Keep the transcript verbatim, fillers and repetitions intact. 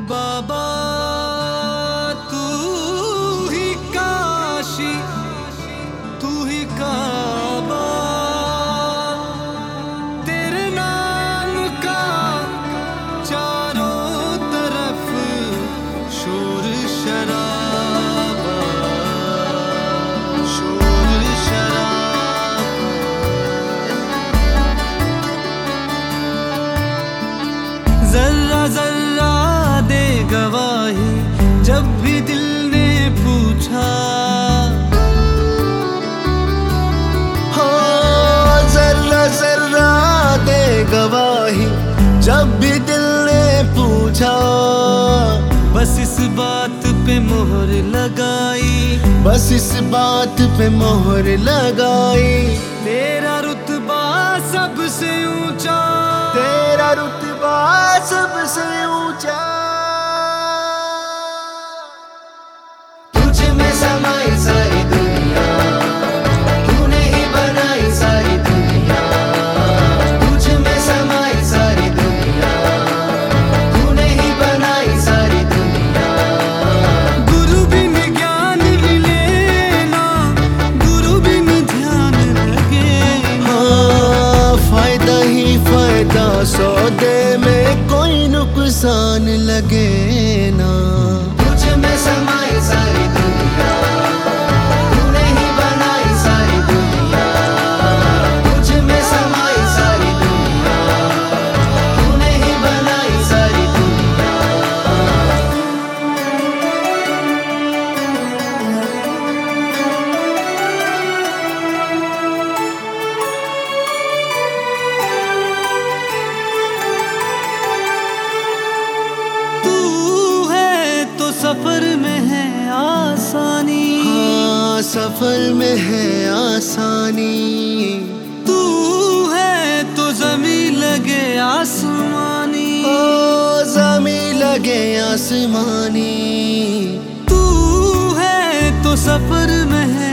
बाबा तू ही काशी, तू ही काबा, तेरे नाम का चारों तरफ शोर शराबा, शोर शराबा। जर्रा जर्रा दे गवाही जब भी दिल ने पूछा, हो जर्रा जर्रा दे गवाही जब भी दिल ने पूछा। बस इस बात पे मोहर लगाई, बस इस बात पे मोहर लगाई, तेरा रुतबा सबसे ऊंचा, तेरा रुतबा सबसे ऊंचा। तुझ में समाई सारी दुनिया, तूने ही बनाई सारी दुनिया। तुझ में समाई सारी दुनिया, तूने ही बनाई सारी दुनिया। गुरु बिन ज्ञान मिले ना, गुरु बिन ध्यान लगे। हाँ फायदा ही फायदा, सौदे में कोई नुकसान लगे ना। तुझ में समाई सारी दुनिया, तूने ही बनाई सारी दुनिया। तुझ में समाई सारी दुनिया, तूने ही बनाई सारी दुनिया। तू है तो सफर में है आसानी, हाँ सफर में है आसानी। तू है तो जमी लगे आसमानी, ओ ज़मी लगे आसमानी। तू है तो सफर में है